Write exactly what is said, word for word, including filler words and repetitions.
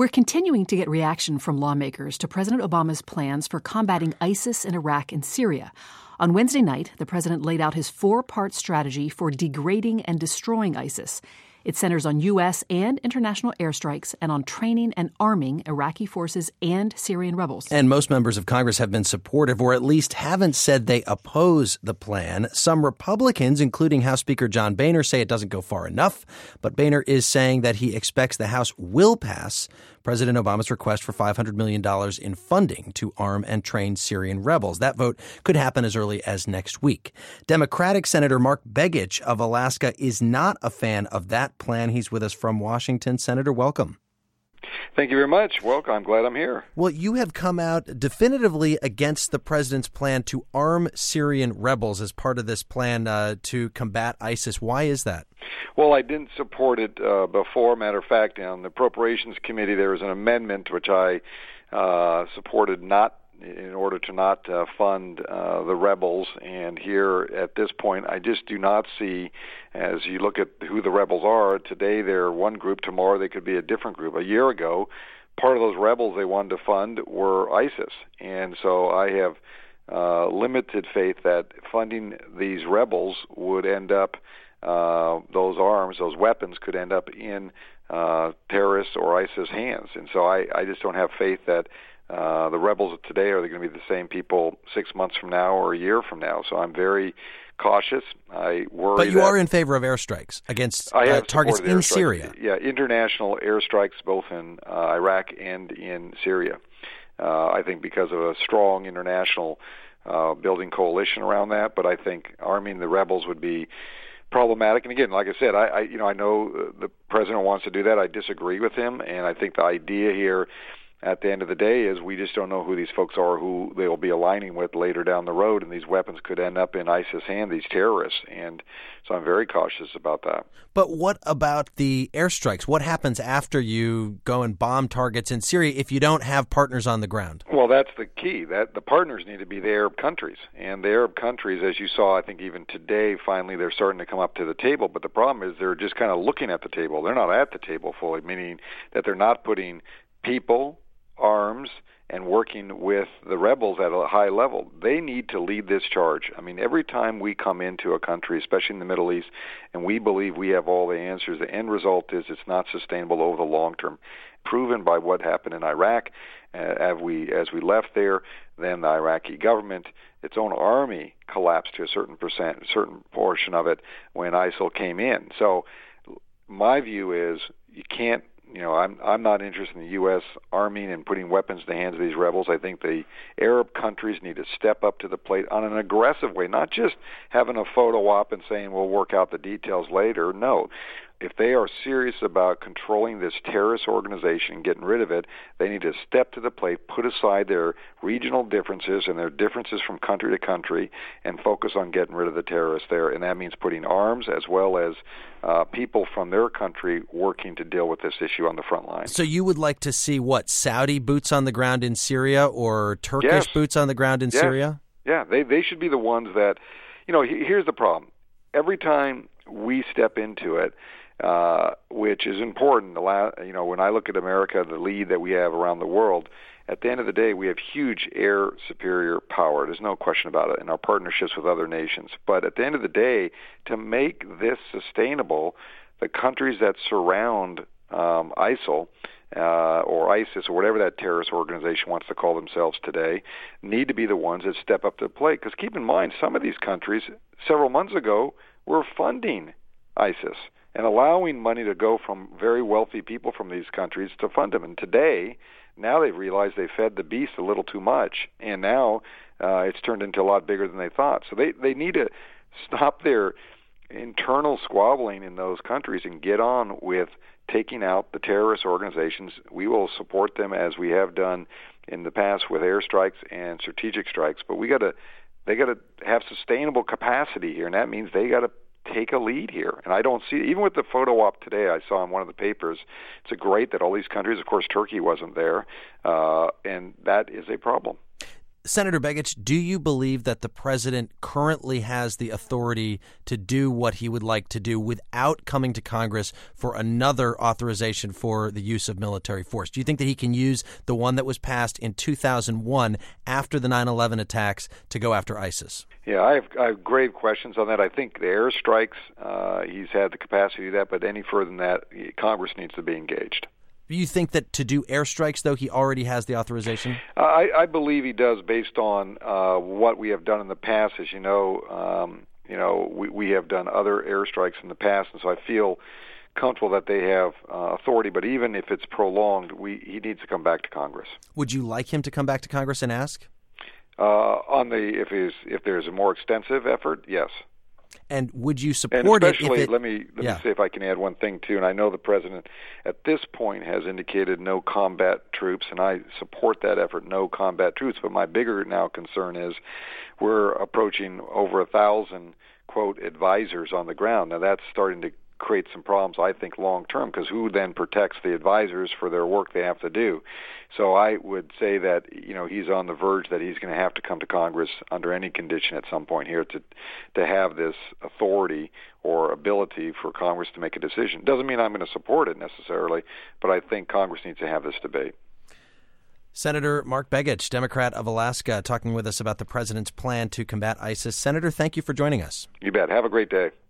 We're continuing to get reaction from lawmakers to President Obama's plans for combating ISIS in Iraq and Syria. On Wednesday night, the president laid out his four-part strategy for degrading and destroying ISIS. It centers on U S and international airstrikes and on training and arming Iraqi forces and Syrian rebels. And most members of Congress have been supportive, or at least haven't said they oppose the plan. Some Republicans, including House Speaker John Boehner, say it doesn't go far enough. But Boehner is saying that he expects the House will pass President Obama's request for five hundred million dollars in funding to arm and train Syrian rebels. That vote could happen as early as next week. Democratic Senator Mark Begich of Alaska is not a fan of that plan. He's with us from Washington. Senator, welcome. Thank you very much. Welcome. I'm glad I'm here. Well, you have come out definitively against the president's plan to arm Syrian rebels as part of this plan uh, to combat ISIS. Why is that? Well, I didn't support it uh, before. Matter of fact, on the Appropriations Committee, there was an amendment which I uh, supported not in order to not uh, fund uh, the rebels. And here at this point, I just do not see, as you look at who the rebels are, today they're one group, tomorrow they could be a different group. A year ago, part of those rebels they wanted to fund were ISIS. And so I have uh, limited faith that funding these rebels would end up, uh, those arms, those weapons could end up in uh, terrorists or ISIS hands. And so I, I just don't have faith that Uh, the rebels of today are they going to be the same people six months from now or a year from now? So I'm very cautious. I worry. But you that are in favor of airstrikes against I have uh, targets in airstrikes. Syria. Yeah, international airstrikes both in uh, Iraq and in Syria. Uh, I think because of a strong international uh, building coalition around that. But I think arming the rebels would be problematic. And again, like I said, I, I you know I know the president wants to do that. I disagree with him, and I think the idea here, at the end of the day, is we just don't know who these folks are, who they will be aligning with later down the road, and these weapons could end up in ISIS hands, these terrorists. And so I'm very cautious about that. But what about the airstrikes? What happens after you go and bomb targets in Syria if you don't have partners on the ground? Well, that's the key. That the partners need to be the Arab countries. And the Arab countries, as you saw, I think even today, finally, they're starting to come up to the table. But the problem is they're just kind of looking at the table. They're not at the table fully, meaning that they're not putting people, arms, and working with the rebels at a high level. They need to lead this charge. I mean, every time we come into a country, especially in the Middle East, and we believe we have all the answers, the end result is it's not sustainable over the long term. Proven by what happened in Iraq, uh, as we as we left there, then the Iraqi government, its own army collapsed to a certain percent, a certain portion of it when ISIL came in. So my view is you can't You know, I'm I'm not interested in the U S arming and putting weapons in the hands of these rebels. I think the Arab countries need to step up to the plate on an aggressive way, not just having a photo op and saying we'll work out the details later. No. If they are serious about controlling this terrorist organization and getting rid of it, they need to step to the plate, put aside their regional differences and their differences from country to country, and focus on getting rid of the terrorists there. And that means putting arms as well as uh, people from their country working to deal with this issue on the front line. So you would like to see, what, Saudi boots on the ground in Syria or Turkish yes. boots on the ground in yes. Syria? Yeah, they, they should be the ones that, you know, here's the problem. Every time we step into it, Uh, which is important. You know, when I look at America, the lead that we have around the world, at the end of the day, we have huge air superior power. There's no question about it in our partnerships with other nations. But at the end of the day, to make this sustainable, the countries that surround um, ISIL uh, or ISIS or whatever that terrorist organization wants to call themselves today need to be the ones that step up to the plate. Because keep in mind, some of these countries several months ago were funding ISIS and allowing money to go from very wealthy people from these countries to fund them. And today, now they've realized they fed the beast a little too much, and now uh, it's turned into a lot bigger than they thought. So they, they need to stop their internal squabbling in those countries and get on with taking out the terrorist organizations. We will support them as we have done in the past with airstrikes and strategic strikes, but we got to they got to have sustainable capacity here, and that means they got to take a lead here. And I don't see, even with the photo op today I saw in one of the papers, it's a great that all these countries, of course Turkey wasn't there, uh, and that is a problem. Senator Begich, do you believe that the president currently has the authority to do what he would like to do without coming to Congress for another authorization for the use of military force? Do you think that he can use the one that was passed in two thousand one after the nine eleven attacks to go after ISIS? Yeah, I have, I have grave questions on that. I think the airstrikes, uh, he's had the capacity to do that, but any further than that, Congress needs to be engaged. Do you think that to do airstrikes, though, he already has the authorization? Uh, I, I believe he does, based on uh, what we have done in the past. As you know, um, you know, we, we have done other airstrikes in the past, and so I feel comfortable that they have uh, authority. But even if it's prolonged, we he needs to come back to Congress. Would you like him to come back to Congress and ask? Uh, on the if is if there's a more extensive effort, yes. And would you support and especially, it? If it let me let yeah. me say if I can add one thing too. And I know the president at this point has indicated no combat troops, and I support that effort, no combat troops. But my bigger now concern is we're approaching over a thousand quote advisors on the ground. Now that's starting to create some problems, I think, long term, because who then protects the advisors for their work they have to do? So I would say that, you know, he's on the verge that he's going to have to come to Congress under any condition at some point here to to have this authority or ability for Congress to make a decision. Doesn't mean I'm going to support it necessarily, but I think Congress needs to have this debate. Senator Mark Begich, Democrat of Alaska, talking with us about the president's plan to combat ISIS. Senator, thank you for joining us. You bet. Have a great day.